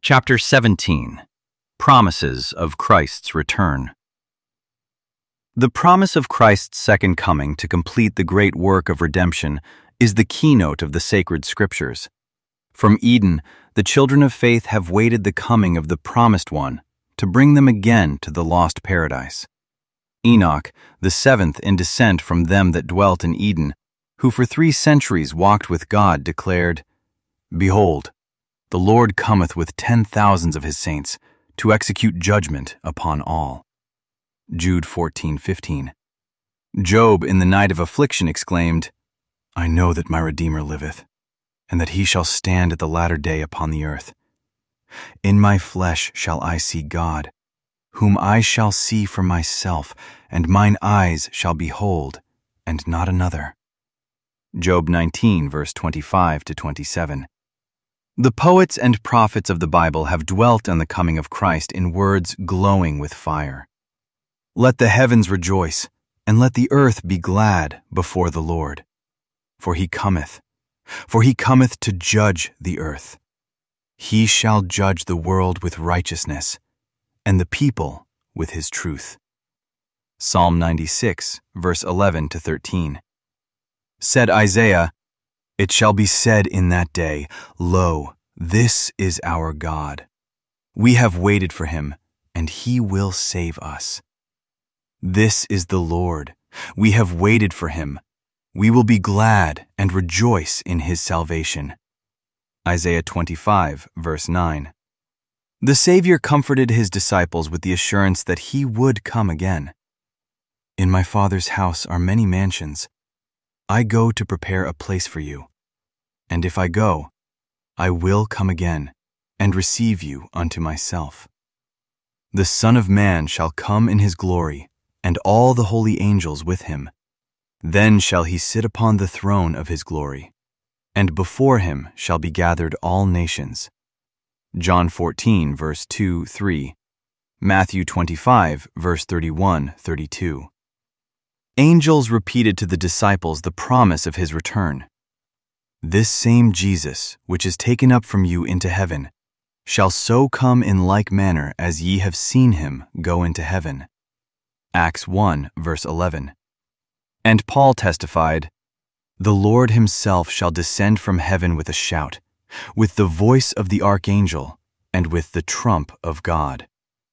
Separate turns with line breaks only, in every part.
Chapter 17. Promises of Christ's Return. The promise of Christ's second coming to complete the great work of redemption is the keynote of the sacred scriptures. From Eden, the children of faith have waited the coming of the promised one to bring them again to the lost paradise. Enoch, the seventh in descent from them that dwelt in Eden, who for 3 centuries walked with God, declared, "Behold, the Lord cometh with 10,000s of his saints to execute judgment upon all." Jude 14:15. Job in the night of affliction exclaimed, "I know that my Redeemer liveth, and that he shall stand at the latter day upon the earth. In my flesh shall I see God, whom I shall see for myself, and mine eyes shall behold, and not another." Job 19, verse 25-27. The poets and prophets of the Bible have dwelt on the coming of Christ in words glowing with fire. "Let the heavens rejoice, and let the earth be glad before the Lord. For he cometh to judge the earth. He shall judge the world with righteousness, and the people with his truth." Psalm 96, verse 11-13. Said Isaiah, "It shall be said in that day, Lo, this is our God. We have waited for him, and he will save us. This is the Lord. We have waited for him. We will be glad and rejoice in his salvation." Isaiah 25, verse 9. The Savior comforted his disciples with the assurance that he would come again. "In my Father's house are many mansions. I go to prepare a place for you. And if I go, I will come again and receive you unto myself. The Son of Man shall come in his glory, and all the holy angels with him. Then shall he sit upon the throne of his glory, and before him shall be gathered all nations." John 14, verse 2-3. Matthew 25, verse 31-32. Angels repeated to the disciples the promise of his return. "This same Jesus, which is taken up from you into heaven, shall so come in like manner as ye have seen him go into heaven." Acts 1, verse 11. And Paul testified, "The Lord himself shall descend from heaven with a shout, with the voice of the archangel, and with the trump of God."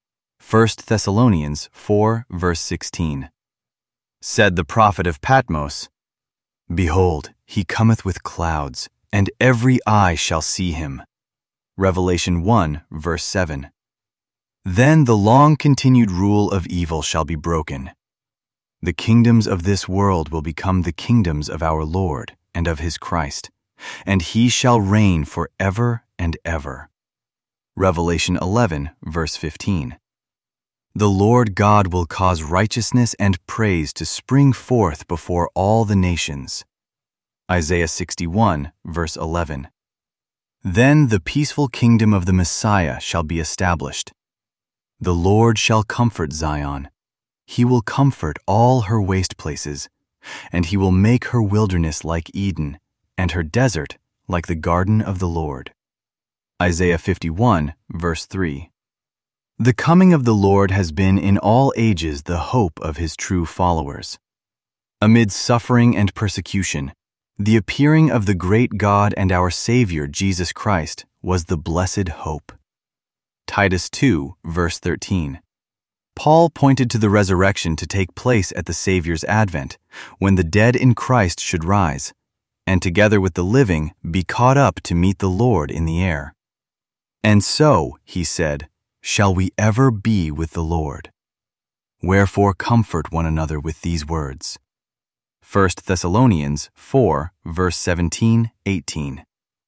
1 Thessalonians 4, verse 16. Said the prophet of Patmos, "Behold, he cometh with clouds, and every eye shall see him." Revelation 1, verse 7. Then the long-continued rule of evil shall be broken. The kingdoms of this world will become the kingdoms of our Lord and of his Christ, and he shall reign for ever and ever. Revelation 11, verse 15. The Lord God will cause righteousness and praise to spring forth before all the nations. Isaiah 61, verse 11. Then the peaceful kingdom of the Messiah shall be established. The Lord shall comfort Zion. He will comfort all her waste places, and he will make her wilderness like Eden, and her desert like the garden of the Lord. Isaiah 51, verse 3. The coming of the Lord has been in all ages the hope of his true followers. Amid suffering and persecution, the appearing of the great God and our Savior Jesus Christ was the blessed hope. Titus 2, verse 13. Paul pointed to the resurrection to take place at the Savior's advent, when the dead in Christ should rise, and together with the living be caught up to meet the Lord in the air. And so, he said, shall we ever be with the Lord. Wherefore comfort one another with these words. 1 Thessalonians 4, verse 17-18.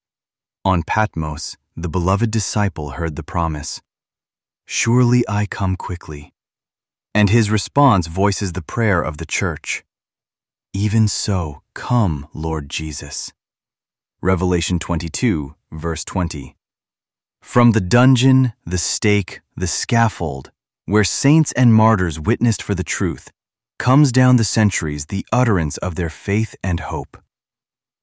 On Patmos, the beloved disciple heard the promise, "Surely I come quickly." And his response voices the prayer of the church, "Even so, come, Lord Jesus." Revelation 22, verse 20. From the dungeon, the stake, the scaffold, where saints and martyrs witnessed for the truth, comes down the centuries the utterance of their faith and hope.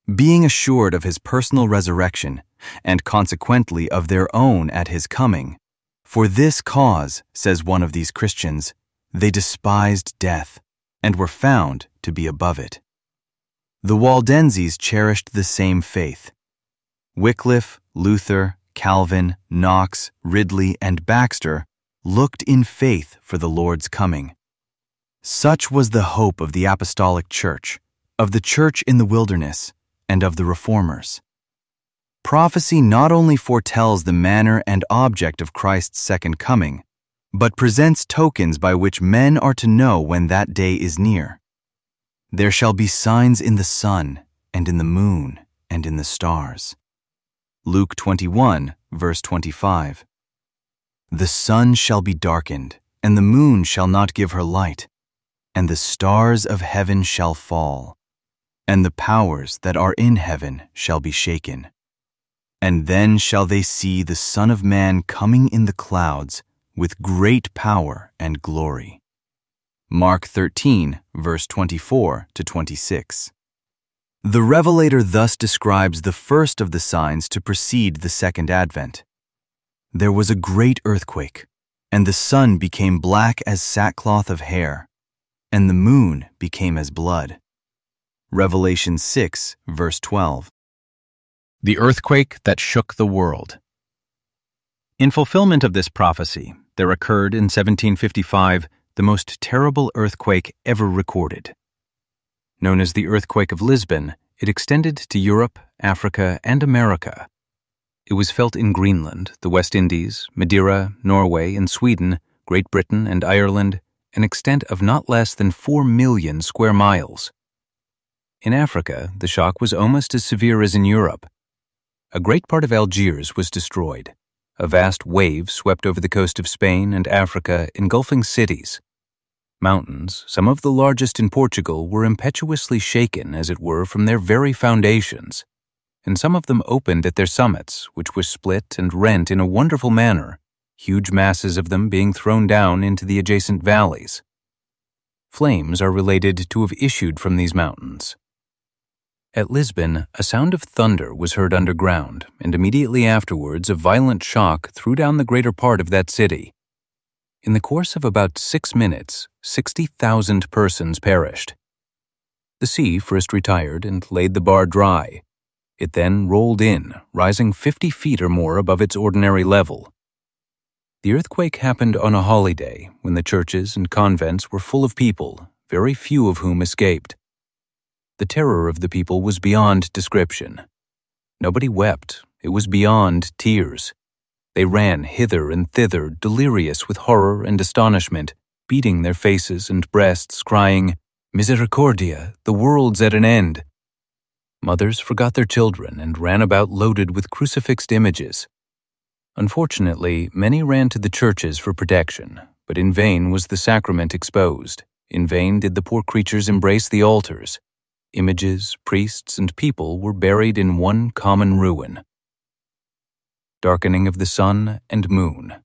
being assured of his personal resurrection, and consequently of their own at his coming. For this cause, says one of these Christians, they despised death, and were found to be above it. The Waldenses cherished the same faith. Wycliffe, Luther, Calvin, Knox, Ridley, and Baxter looked in faith for the Lord's coming. Such was the hope of the Apostolic Church, of the Church in the wilderness, and of the Reformers. Prophecy not only foretells the manner and object of Christ's second coming, but presents tokens by which men are to know when that day is near. There shall be signs in the sun, and in the moon, and in the stars. Luke 21, verse 25. The sun shall be darkened, and the moon shall not give her light, and the stars of heaven shall fall, and the powers that are in heaven shall be shaken. And then shall they see the Son of Man coming in the clouds with great power and glory. Mark 13, verse 24 to 26. The Revelator thus describes the first of the signs to precede the second advent. There was a great earthquake, and the sun became black as sackcloth of hair, and the moon became as blood. Revelation 6, verse 12. The earthquake that shook the world. In fulfillment of this prophecy, there occurred in 1755 the most terrible earthquake ever recorded. Known as the Earthquake of Lisbon, it extended to Europe, Africa, and America. It was felt in Greenland, the West Indies, Madeira, Norway, and Sweden, Great Britain, and Ireland, an extent of not less than 4 million square miles. In Africa, the shock was almost as severe as in Europe. A great part of Algiers was destroyed. A vast wave swept over the coast of Spain and Africa, engulfing cities. Mountains, some of the largest in Portugal, were impetuously shaken, as it were, from their very foundations, and some of them opened at their summits, which were split and rent in a wonderful manner, huge masses of them being thrown down into the adjacent valleys. Flames are related to have issued from these mountains. At Lisbon, a sound of thunder was heard underground, and immediately afterwards a violent shock threw down the greater part of that city. In the course of about 6 minutes, 60,000 persons perished. The sea first retired and laid the bar dry. It then rolled in, rising 50 feet or more above its ordinary level. The earthquake happened on a holiday when the churches and convents were full of people, very few of whom escaped. The terror of the people was beyond description. Nobody wept. It was beyond tears. They ran hither and thither, delirious with horror and astonishment, beating their faces and breasts, crying, "Misericordia, the world's at an end." Mothers forgot their children and ran about loaded with crucifixed images. Unfortunately, many ran to the churches for protection, but in vain was the sacrament exposed. In vain did the poor creatures embrace the altars. Images, priests, and people were buried in one common ruin. Darkening of the sun and moon.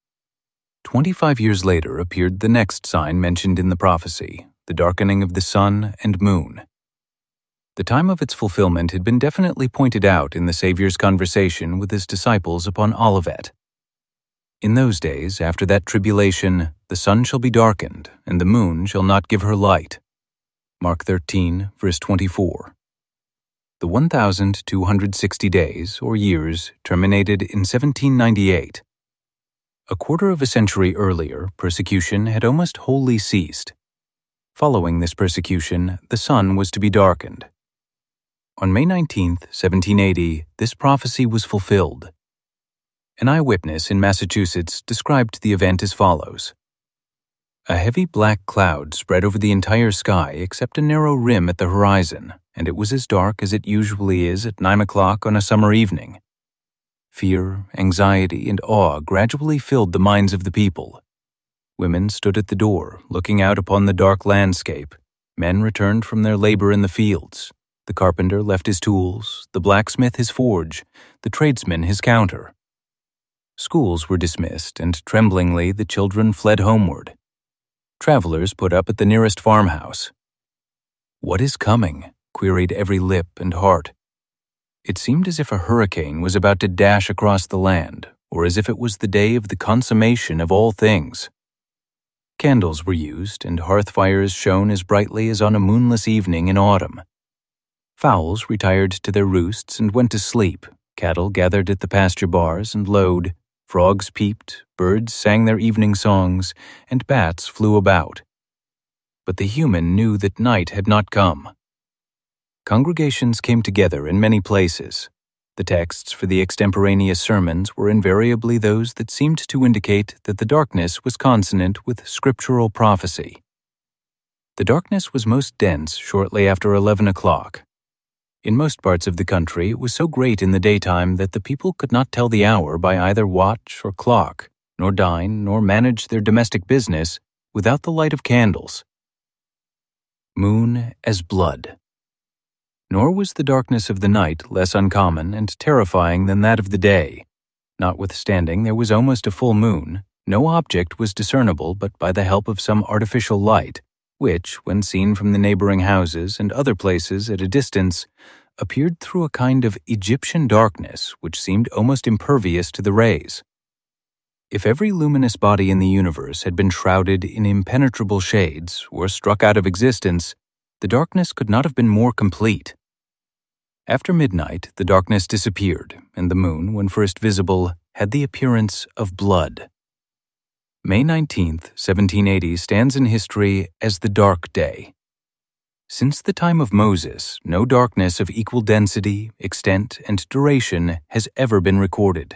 25 years later appeared the next sign mentioned in the prophecy, the darkening of the sun and moon. The time of its fulfillment had been definitely pointed out in the Savior's conversation with his disciples upon Olivet. In those days, after that tribulation, the sun shall be darkened, and the moon shall not give her light. Mark 13, verse 24. The 1,260 days, or years, terminated in 1798. A quarter of a century earlier, persecution had almost wholly ceased. Following this persecution, the sun was to be darkened. On May 19, 1780, this prophecy was fulfilled. An eyewitness in Massachusetts described the event as follows. A heavy black cloud spread over the entire sky except a narrow rim at the horizon, and it was as dark as it usually is at 9 o'clock on a summer evening. Fear, anxiety, and awe gradually filled the minds of the people. Women stood at the door, looking out upon the dark landscape. Men returned from their labor in the fields. The carpenter left his tools, the blacksmith his forge, the tradesman his counter. Schools were dismissed, and tremblingly the children fled homeward. Travelers put up at the nearest farmhouse. "What is coming?"
queried every lip and heart. It seemed as if a hurricane was about to dash across the land, or as if it was the day of the consummation of all things. Candles were used, and hearth fires shone as brightly as on a moonless evening in autumn. Fowls retired to their roosts and went to sleep, cattle gathered at the pasture bars and lowed, frogs peeped, birds sang their evening songs, and bats flew about. But the human knew that night had not come. Congregations came together in many places. The texts for the extemporaneous sermons were invariably those that seemed to indicate that the darkness was consonant with scriptural prophecy. The darkness was most dense shortly after 11 o'clock. In most parts of the country, it was so great in the daytime that the people could not tell the hour by either watch or clock, nor dine nor manage their domestic business without the light of candles. Moon as blood. Nor was the darkness of the night less uncommon and terrifying than that of the day. Notwithstanding there was almost a full moon, no object was discernible but by the help of some artificial light, which, when seen from the neighboring houses and other places at a distance, appeared through a kind of Egyptian darkness which seemed almost impervious to the rays. If every luminous body in the universe had been shrouded in impenetrable shades or struck out of existence, the darkness could not have been more complete. After midnight, the darkness disappeared, and the moon, when first visible, had the appearance of blood. May 19th, 1780 stands in history as the Dark Day. Since the time of Moses, no darkness of equal density, extent, and duration has ever been recorded.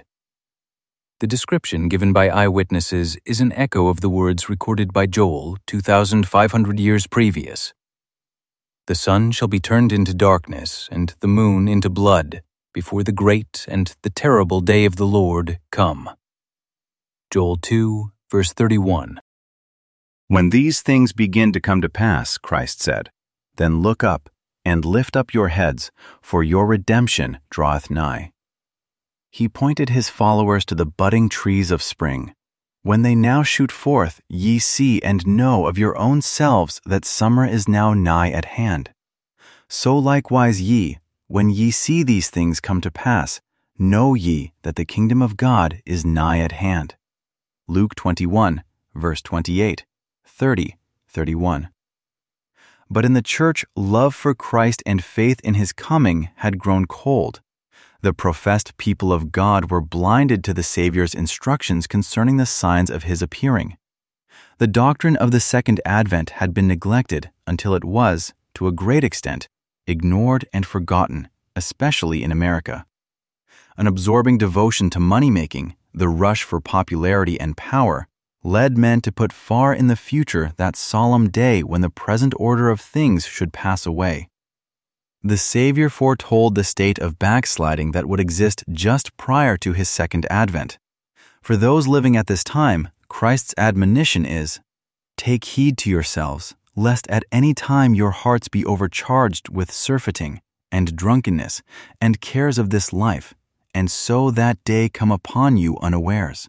The description given by eyewitnesses is an echo of the words recorded by Joel 2,500 years previous. The sun shall be turned into darkness, and the moon into blood, before the great and the terrible day of the Lord come. Joel 2, verse 31.
When these things begin to come to pass, Christ said, then look up, and lift up your heads, for your redemption draweth nigh. He pointed his followers to the budding trees of spring. When they now shoot forth, ye see and know of your own selves that summer is now nigh at hand. So likewise ye, when ye see these things come to pass, know ye that the kingdom of God is nigh at hand. Luke 21, verse 28, 30, 31. But in the church, love for Christ and faith in his coming had grown cold. The professed people of God were blinded to the Savior's instructions concerning the signs of his appearing. The doctrine of the second advent had been neglected until it was, to a great extent, ignored and forgotten, especially in America. An absorbing devotion to money-making, the rush for popularity and power, led men to put far in the future that solemn day when the present order of things should pass away. The Savior foretold the state of backsliding that would exist just prior to his second advent. For those living at this time, Christ's admonition is, "Take heed to yourselves, lest at any time your hearts be overcharged with surfeiting, and drunkenness, and cares of this life, and so that day come upon you unawares.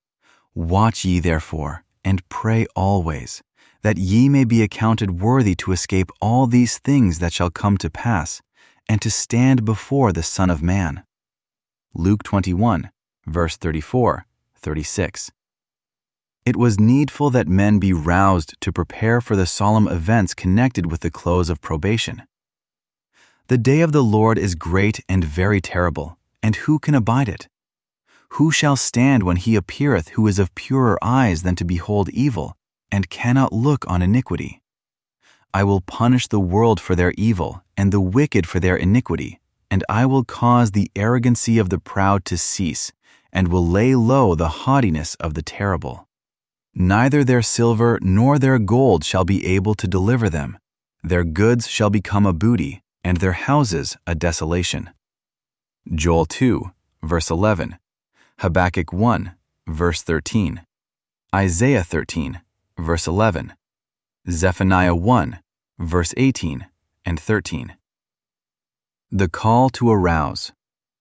Watch ye therefore, and pray always, that ye may be accounted worthy to escape all these things that shall come to pass, and to stand before the Son of Man." Luke 21, verse 34, 36. It was needful that men be roused to prepare for the solemn events connected with the close of probation. The day of the Lord is great and very terrible, and who can abide it? Who shall stand when he appeareth who is of purer eyes than to behold evil, and cannot look on iniquity? I will punish the world for their evil, and the wicked for their iniquity, and I will cause the arrogancy of the proud to cease, and will lay low the haughtiness of the terrible. Neither their silver nor their gold shall be able to deliver them. Their goods shall become a booty, and their houses a desolation. Joel 2, verse 11. Habakkuk 1, verse 13. Isaiah 13, verse 11. Zephaniah 1, verse 18 and 13. The call to arouse.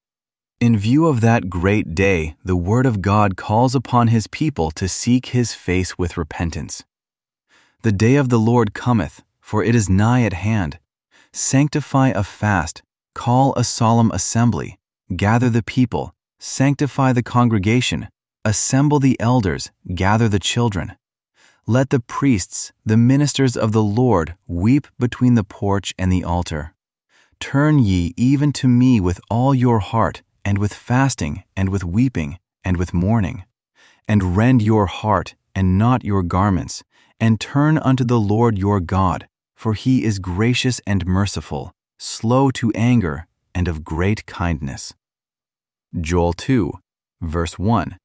In view of that great day, the Word of God calls upon his people to seek his face with repentance. The day of the Lord cometh, for it is nigh at hand. Sanctify a fast, call a solemn assembly, gather the people, sanctify the congregation, assemble the elders, gather the children. Let the priests, the ministers of the Lord, weep between the porch and the altar. Turn ye even to me with all your heart, and with fasting, and with weeping, and with mourning. And rend your heart, and not your garments, and turn unto the Lord your God, for he is gracious and merciful, slow to anger, and of great kindness. Joel 2, verse 1,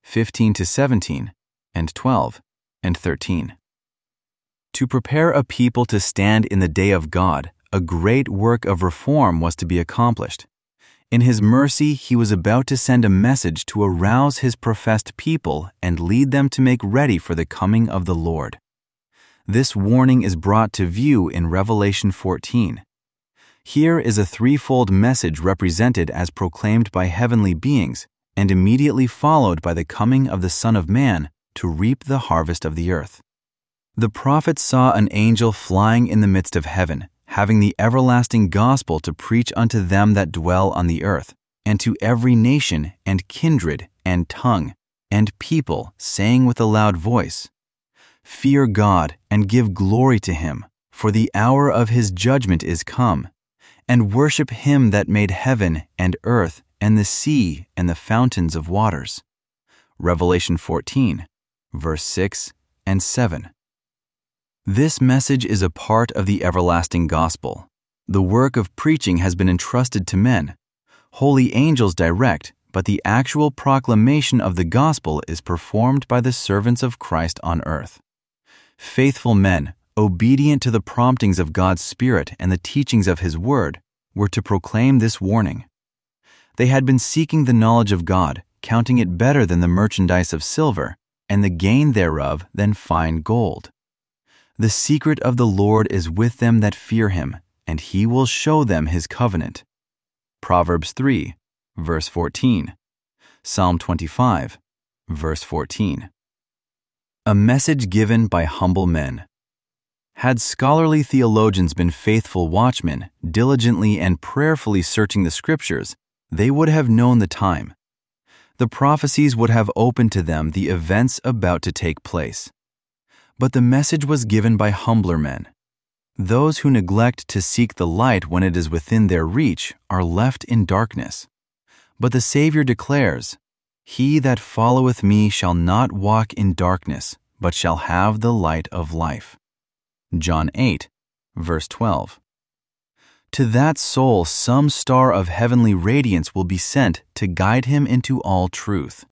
15-17, and 12, and 13. To prepare a people to stand in the day of God, a great work of reform was to be accomplished. In his mercy, he was about to send a message to arouse his professed people and lead them to make ready for the coming of the Lord. This warning is brought to view in Revelation 14. Here is a threefold message represented as proclaimed by heavenly beings and immediately followed by the coming of the Son of Man to reap the harvest of the earth. The prophet saw an angel flying in the midst of heaven, having the everlasting gospel to preach unto them that dwell on the earth, and to every nation, and kindred, and tongue, and people, saying with a loud voice, Fear God, and give glory to him, for the hour of his judgment is come, and worship him that made heaven, and earth, and the sea, and the fountains of waters. Revelation 14, verse 6 and 7. This message is a part of the everlasting gospel. The work of preaching has been entrusted to men. Holy angels direct, but the actual proclamation of the gospel is performed by the servants of Christ on earth. Faithful men, obedient to the promptings of God's Spirit and the teachings of His Word, were to proclaim this warning. They had been seeking the knowledge of God, counting it better than the merchandise of silver, and the gain thereof than fine gold. The secret of the Lord is with them that fear Him, and He will show them His covenant. Proverbs 3, verse 14. Psalm 25, verse 14. A message given by humble men. Had scholarly theologians been faithful watchmen, diligently and prayerfully searching the Scriptures, they would have known the time. The prophecies would have opened to them the events about to take place. But the message was given by humbler men. Those who neglect to seek the light when it is within their reach are left in darkness. But the Savior declares, He that followeth me shall not walk in darkness, but shall have the light of life. John 8, verse 12. To that soul some star of heavenly radiance will be sent to guide him into all truth.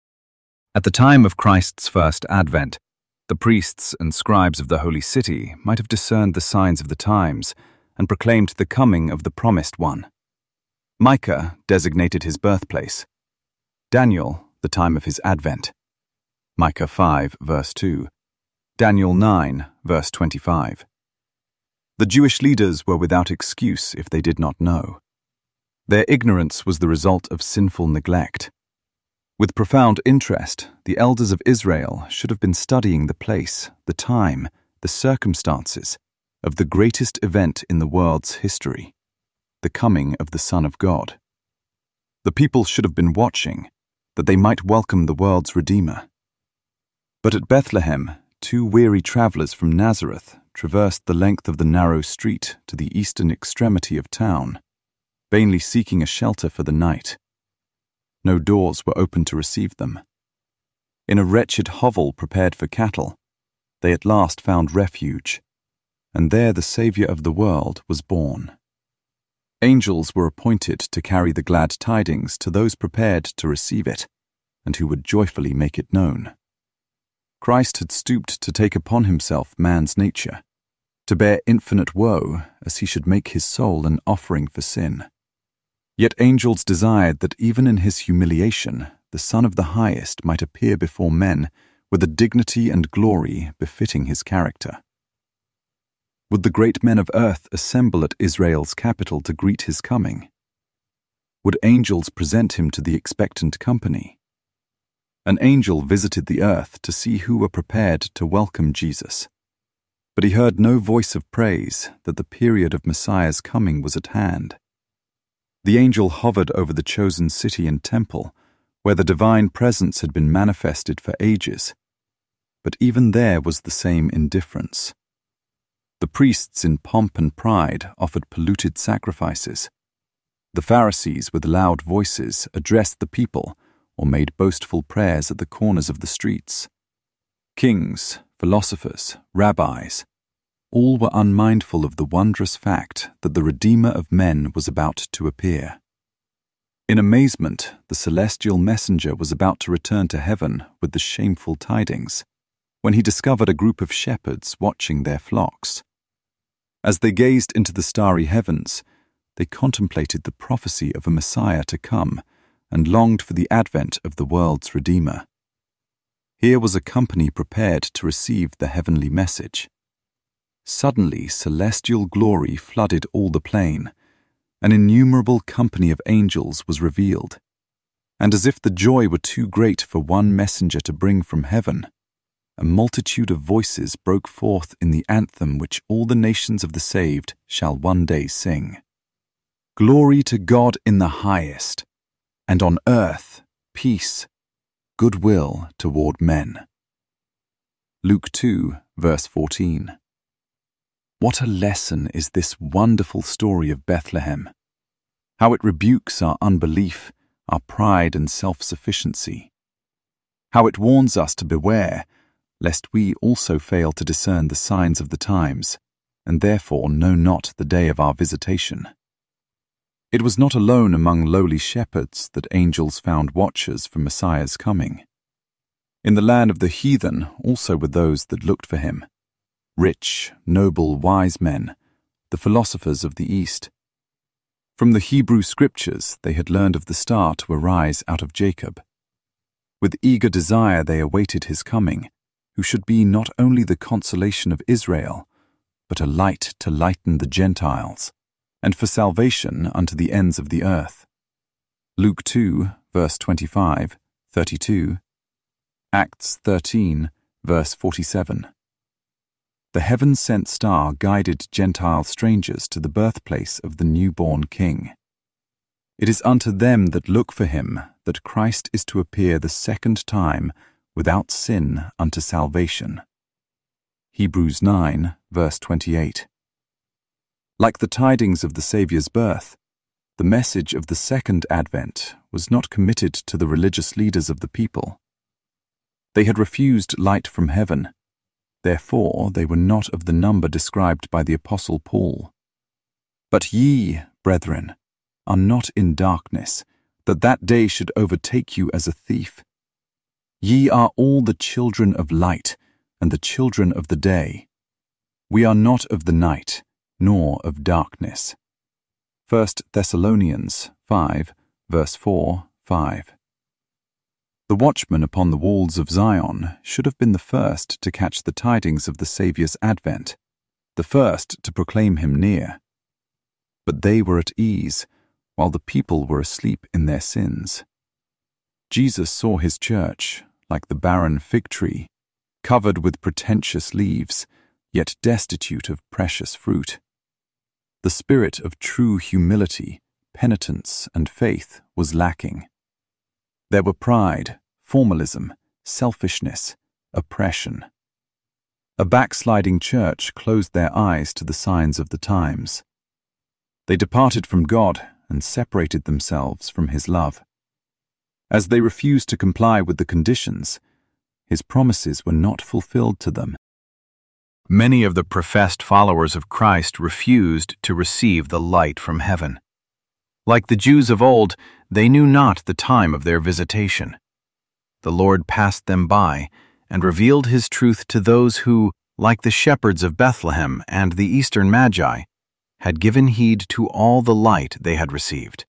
At the time of Christ's first advent, the priests and scribes of the holy city might have discerned the signs of the times and proclaimed the coming of the promised one. Micah designated his birthplace. Daniel, the time of his advent. Micah 5, verse 2. Daniel 9, verse 25. The Jewish leaders were without excuse if they did not know. Their ignorance was the result of sinful neglect. With profound interest, the elders of Israel should have been studying the place, the time, the circumstances of the greatest event in the world's history, the coming of the Son of God. The people should have been watching, that they might welcome the world's Redeemer. But at Bethlehem, 2 weary travelers from Nazareth traversed the length of the narrow street to the eastern extremity of town, vainly seeking a shelter for the night. No doors were open to receive them. In a wretched hovel prepared for cattle, they at last found refuge, and there the Saviour of the world was born. Angels were appointed to carry the glad tidings to those prepared to receive it, and who would joyfully make it known. Christ had stooped to take upon himself man's nature, to bear infinite woe as he should make his soul an offering for sin. Yet angels desired that even in his humiliation, the Son of the Highest might appear before men with a dignity and glory befitting his character. Would the great men of earth assemble at Israel's capital to greet his coming? Would angels present him to the expectant company? An angel visited the earth to see who were prepared to welcome Jesus.
But he heard no voice of praise that the period of Messiah's coming was at hand. The angel hovered over the chosen city and temple, where the divine presence had been manifested for ages. But even there was the same indifference. The priests in pomp and pride offered polluted sacrifices. The Pharisees with loud voices addressed the people or made boastful prayers at the corners of the streets. Kings, philosophers, rabbis, all were unmindful of the wondrous fact that the Redeemer of men was about to appear. In amazement, the celestial messenger was about to return to heaven with the shameful tidings, when he discovered a group of shepherds watching their flocks. As they gazed into the starry heavens, they contemplated the prophecy of a Messiah to come and longed for the advent of the world's Redeemer. Here was a company prepared to receive the heavenly message. Suddenly, celestial glory flooded all the plain. An innumerable company of angels was revealed. And as if the joy were too great for one messenger to bring from heaven, a multitude of voices broke forth in the anthem which all the nations of the saved shall one day sing. Glory to God in the highest, and on earth peace, goodwill toward men. Luke 2, verse 14. What a lesson is this wonderful story of Bethlehem! How it rebukes our unbelief, our pride and self-sufficiency. How it warns us to beware, lest we also fail to discern the signs of the times, and therefore know not the day of our visitation. It was not alone among lowly shepherds that angels found watchers for Messiah's coming. In the land of the heathen also were those that looked for him, rich, noble, wise men, the philosophers of the East. From the Hebrew scriptures they had learned of the star to arise out of Jacob. With eager desire they awaited his coming, who should be not only the consolation of Israel, but a light to lighten the Gentiles, and for salvation unto the ends of the earth. Luke 2, verse 25, 32, Acts 13, verse 47. The heaven-sent star guided Gentile strangers to the birthplace of the newborn King. It is unto them that look for him that Christ is to appear the second time without sin unto salvation. Hebrews 9, verse 28. Like the tidings of the Saviour's birth, the message of the second advent was not committed to the religious leaders of the people. They had refused light from heaven. Therefore, they were not of the number described by the Apostle Paul. But ye, brethren, are not in darkness, that that day should overtake you as a thief. Ye are all the children of light, and the children of the day. We are not of the night, nor of darkness. 1 Thessalonians 5, verse 4, 5. The watchman upon the walls of Zion should have been the first to catch the tidings of the Saviour's advent, the first to proclaim him near. But they were at ease, while the people were asleep in their sins. Jesus saw his church, like the barren fig tree, covered with pretentious leaves, yet destitute of precious fruit. The spirit of true humility, penitence, and faith was lacking. There were pride, formalism, selfishness, oppression. A backsliding church closed their eyes to the signs of the times. They departed from God and separated themselves from his love. As they refused to comply with the conditions, his promises were not fulfilled to them.
Many of the professed followers of Christ refused to receive the light from heaven. Like the Jews of old, they knew not the time of their visitation. The Lord passed them by and revealed his truth to those who, like the shepherds of Bethlehem and the eastern Magi, had given heed to all the light they had received.